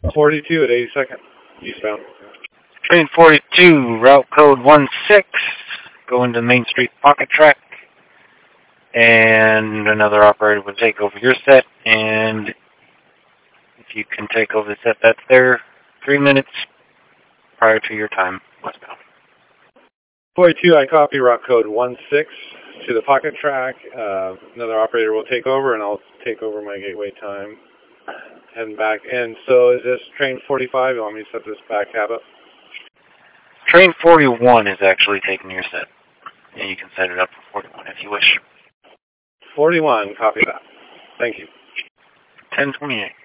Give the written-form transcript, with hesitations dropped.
42 at 82nd, eastbound. Train 42, route code 16, going to Main Street Pocket Track. And another operator will take over your set, and if you can take over the set that's there 3 minutes prior to your time westbound. 42, I copy route code 16 to the Pocket Track. Another operator will take over, and I'll take over my gateway time. Heading back. And so is this train 45? You want me to set this back habit? Train 41 is actually taking your set, and you can set it up for 41 if you wish. 41, copy that. Thank you. 1028.